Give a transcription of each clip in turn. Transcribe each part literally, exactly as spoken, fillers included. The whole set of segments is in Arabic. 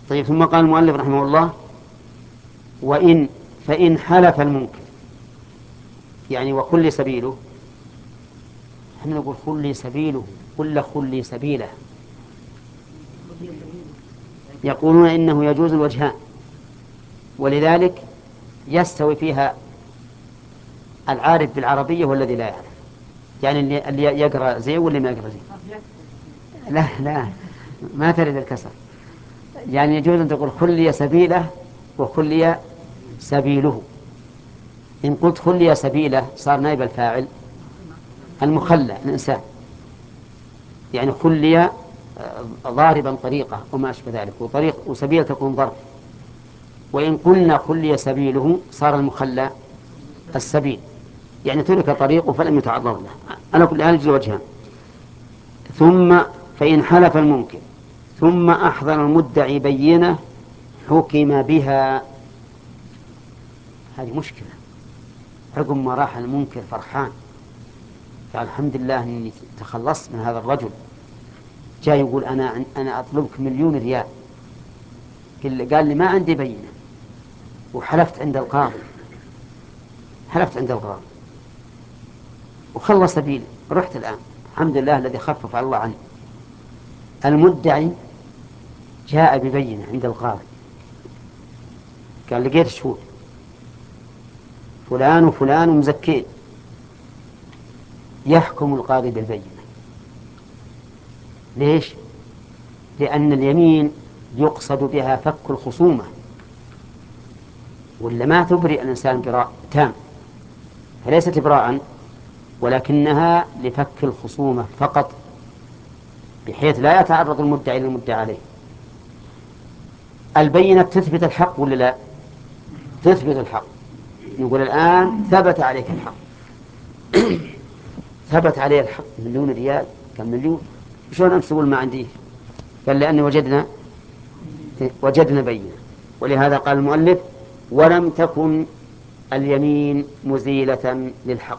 طيب ثم قال المؤلف رحمه الله وإن فإن حلف المنكر، يعني وخلي سبيله، احنا نقول خلي سبيله ولا خلي سبيله؟ يقولون إنه يجوز الوجهان، ولذلك يستوي فيها العارف بالعربية والذي لا يعرف، يعني اللي, اللي يقرأ زين واللي ما يقرأ زين. لا لا ما ترد الكسر، يعني يجوز أن تقول خلي سبيله وخلي سبيله. إن قلت خلي سبيله صار نائب الفاعل المخلى الإنسان، يعني خلي ضاربا طريقة وما أشبه ذلك، وطريق وسبيل تكون ضرب. وإن قلنا خلي سبيله صار المخلى السبيل، يعني ترك طريقه فلم يتعرض له. على كل حال وجهان. ثم فإن حلف المنكر ثم أحضر المدعي بينة حكم بها. هذه مشكلة، عقب ما راح المنكر فرحان قال الحمد لله أني تخلصت من هذا الرجل، جاء يقول أنا أنا أطلبك مليون ريال، قال لي ما عندي بينة وحلفت عند القاضي، حلفت عند القاضي وخلص سبيلي، رحت الآن الحمد لله الذي خفف الله عني. المدعي جاء ببينة عند القاضي، قال لقيت شهود فلان وفلان ومزكين، يحكم القاضي بالبينة. ليش؟ لأن اليمين يقصد بها فك الخصومة، ولا ما تبرئ الإنسان براء تام، فليست إبراء ولكنها لفك الخصومة فقط، بحيث لا يتعرض المدعي للمدعى عليه. البينة تثبت الحق ولا لا؟ تثبت الحق. نقول الآن ثبت عليك الحق ثبت عليه الحق مليون ريال، كم مليون؟ شلون أنت تقول ما عندي؟ قال لأن وجدنا وجدنا بينة. ولهذا قال المؤلف ولم تكن اليمين مزيلة للحق،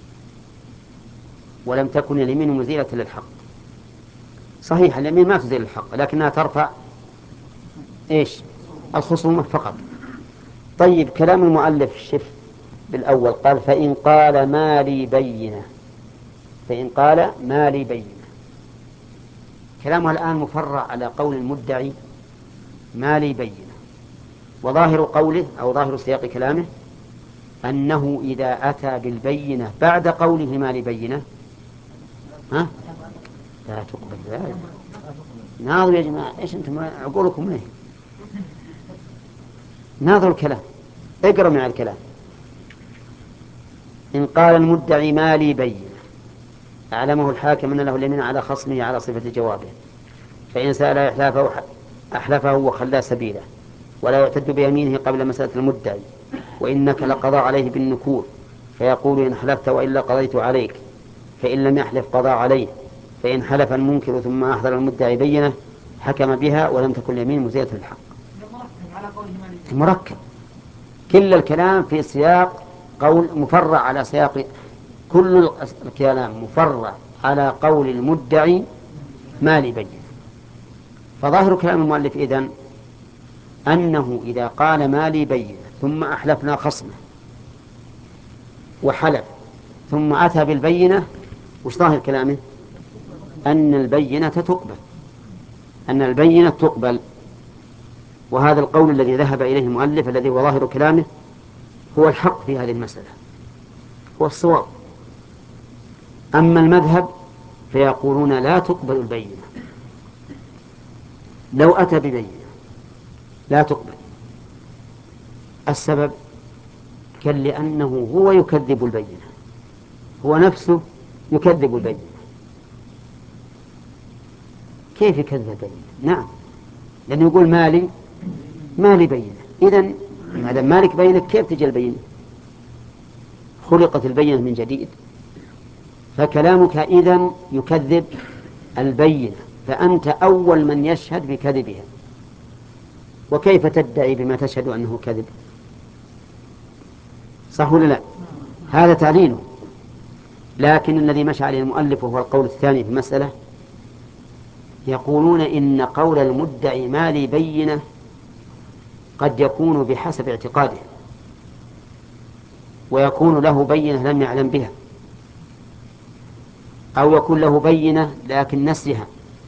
ولم تكن اليمين مزيلة للحق. صحيح اليمين ما تزيل الحق لكنها ترفع إيش؟ الخصومة فقط. طيب كلام المؤلف شف بالأول قال فإن قال ما لي بينة، فإن قال ما لي بينة، كلامه الآن مفرع على قول المدعي ما لي بينة، وظاهر قوله أو ظاهر سياق كلامه أنه إذا أتى بالبينة بعد قوله ما لي بينة ها لا تقبل ذلك. ناظروا يا جماعة إيش أنتم عقولكم ليه؟ ناظروا الكلام، اقرأ مع الكلام. إن قال المدعي ما لي بينة أعلمه الحاكم أن له اليمين على خصمه على صفة جوابه، فإن سأل أحلافه أحلفه وخلاه سبيله، ولا يعتد بيمينه قبل مسألة المدعي، وإنك لقضى عليه بالنكور، فيقول إن حلفت وإلا قضيت عليك، فإن لم يحلف قضى عليه، فإن حلف المنكر ثم أحضر المدعي بينه حكم بها ولم تكن اليمين مزيلة الحق. مركب، كل الكلام في سياق قول مفرع على سياق، كل الكلام مفرع على قول المدعي ما لي بينة. فظاهر كلام المؤلف إذن أنه إذا قال ما لي بينة ثم أحلفنا خصمه وحلف ثم أتى بالبينة، وش ظاهر كلامه؟ أن البينة تقبل، أن البينة تقبل. وهذا القول الذي ذهب إليه المؤلف الذي هو ظاهر كلامه هو الحق في هذه المسألة، هو الصواب. أما المذهب فيقولون لا تقبل البينة، لو أتى ببينة لا تقبل. السبب كان لأنه هو يكذب البينة، هو نفسه يكذب البينة. كيف يكذب البينة؟ نعم، لأنه يقول مالي مالي بينة، إذن ما دام مالك بينة كيف تجي البينة؟ خلقت البينة من جديد، فكلامك إذن يكذب البينة، فأنت أول من يشهد بكذبها، وكيف تدعي بما تشهد أنه كذب؟ صح ولا لا؟ هذا تعليله. لكن الذي مشى عليه المؤلف وهو القول الثاني في المسألة يقولون إن قول المدعي ما لي بينة قد يكون بحسب اعتقاده، ويكون له بينة لم يعلم بها، أو يكون له بينة لكن نسيها،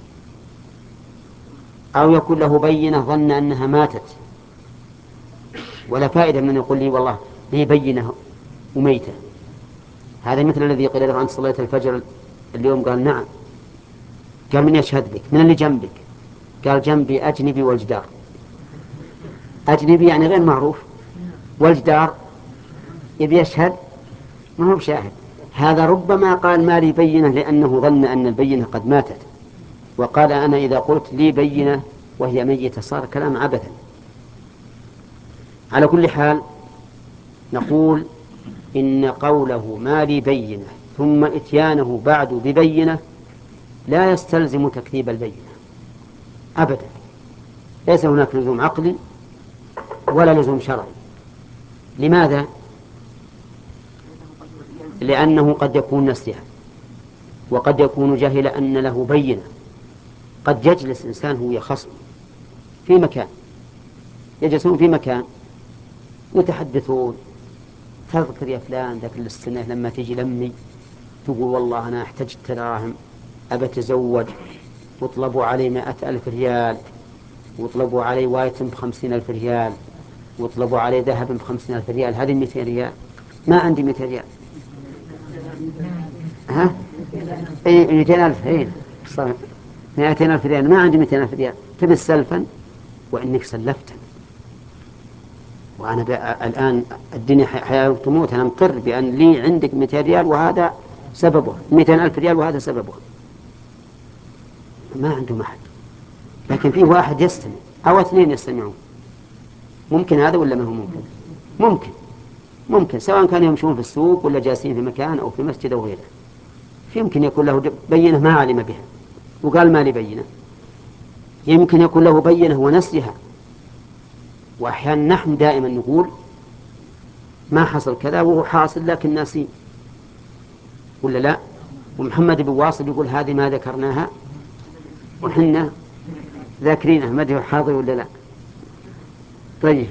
أو يكون له بينة ظن أنها ماتت. ولا فائدة من يقول لي والله لي بينة وميتة. هذا مثل الذي قيل له أنت صليت الفجر اليوم؟ قال نعم. قال من يشهد لك؟ من اللي جنبك؟ قال جنبي أجنبي والجدار. أجنبي يعني غير معروف، والجدار يبي يشهد ما هو بشاهد. هذا ربما قال ما لي بينة لأنه ظن أن البينة قد ماتت، وقال أنا إذا قلت لي بينة وهي ميتة صار كلام عبثا. على كل حال نقول إن قوله ما لي بينة ثم إتيانه بعد ببينة لا يستلزم تكذيب البينة أبدا. ليس هناك لزوم عقلي ولا لزوم شرعي. لماذا؟ لأنه قد يكون نسيها، وقد يكون جهل أن له بينة. قد يجلس إنسان هو خصم في مكان، يجلسون في مكان يتحدثون، تذكر يا فلان ذاك السنة لما تجي لمي تقول والله أنا احتجت دراهم أبى أتزوج، واطلبوا علي مائة ألف ريال، واطلبوا علي وايتم بخمسين ألف ريال، واطلبوا علي ذهب بخمسين ألف ريال. هذه مئتين ريال، ما عندي مئتين ريال. ها؟ إيه مئتين ألف. إيه صح، مئتين ألف ريال، ما عندي مئتين ألف ريال. تبي سلفا وإنك سلفت، وأنا الآن الدنيا حياة وتموت، أنا مقر بأن لي عندك مئتين ريال وهذا سببه، مئتين ألف ريال وهذا سببه. ما عنده محل. لكن فيه واحد يستمع أو اثنين يستمعون. ممكن هذا ولا ما هو ممكن؟ ممكن ممكن سواء كانوا يمشون في السوق ولا جالسين في مكان أو في مسجد أو غيره. يمكن يكون له بينة ما علم بها وقال ما لي بينة. يمكن يكون له بينة ونسيها. وأحيانا نحن دائما نقول ما حصل كذا وهو حاصل لكن ناسين، ولا لا؟ ومحمد بن واصل يقول هذه ما ذكرناها وحنا ذاكرينها، ما ادري حاضر ولا لا. طيب،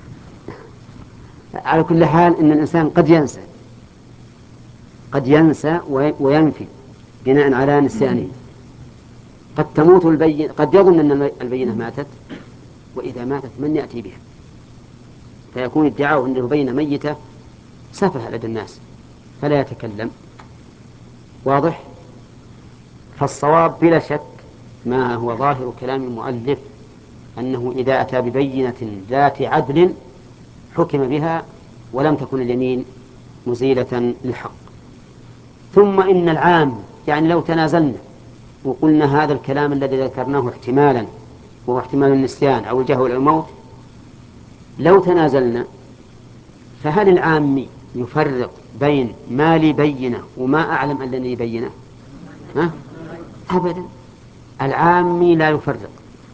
على كل حال إن الإنسان قد ينسى، قد ينسى وينفي بناء على نسيانه. قد تموت البينة، قد يظن أن البينة ماتت، وإذا ماتت من يأتي بها؟ فيكون ادعاؤه أنه بينة ميتة سفه لدى الناس فلا يتكلم. واضح؟ فالصواب بلا شك ما هو ظاهر كلام المؤلف، أنه إذا أتى ببينة ذات عدل حكم بها ولم تكن اليمين مزيلة للحق. ثم إن العام، يعني لو تنازلنا وقلنا هذا الكلام الذي ذكرناه احتمالا وهو احتمال النسيان أو الجهل أو الموت، لو تنازلنا فهل العامي يفرق بين ما لي بينة وما أعلم أنني بينة؟ ها؟ أبدا، العامي لا يفرق.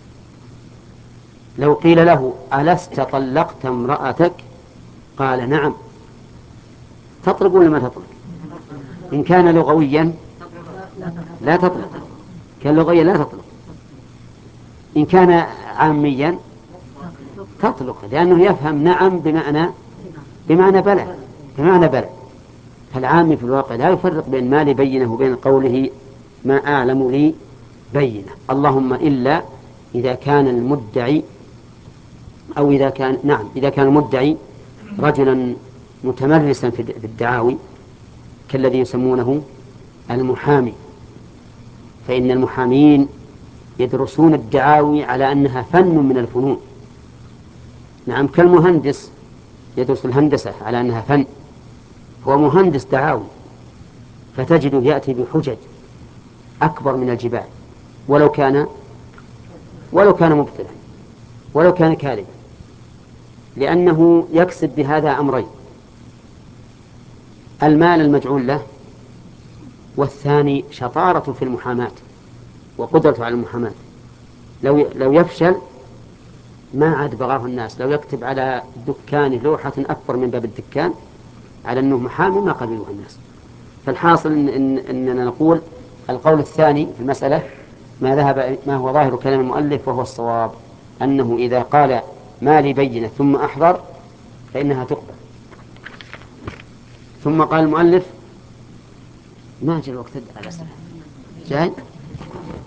لو قيل له ألست طلقت امرأتك؟ قال نعم، تطلق ولا ما تطلق؟ إن كان لغويا لا تطلق، كان لغويا لا تطلق. إن كان عاميا تطلق، لأنه يفهم نعم بمعنى بمعنى بلى، بمعنى بلى. فالعامي في الواقع لا يفرق بين ما لي بينه وبين قوله ما أعلم لي بينة، اللهم إلا إذا كان المدعي أو إذا كان نعم إذا كان المدعي رجلا متمرسا في الدعاوي كالذي يسمونه المحامي، فإن المحامين يدرسون الدعاوي على أنها فن من الفنون. نعم، كالمهندس يدرس الهندسة على أنها فن، هو مهندس دعاوي، فتجده يأتي بحجج أكبر من الجبال ولو كان ولو كان مبطلا ولو كان كاذبا، لأنه يكسب بهذا أمرين: المال المجعول له، والثاني شطارة في المحاماة وقدرته على المحاماة. لو لو يفشل ما عاد بغاه الناس، لو يكتب على دكانه لوحة أكبر من باب الدكان على أنه محامي ما قبلوه الناس. فالحاصل إن إن إننا نقول القول الثاني في المسألة ما ذهب ما هو ظاهر كلام المؤلف وهو الصواب، أنه إذا قال ما لي بينة ثم أحضر فإنها تقبل. ثم قال المؤلف ما جاء الوقت على الأسئلة جاي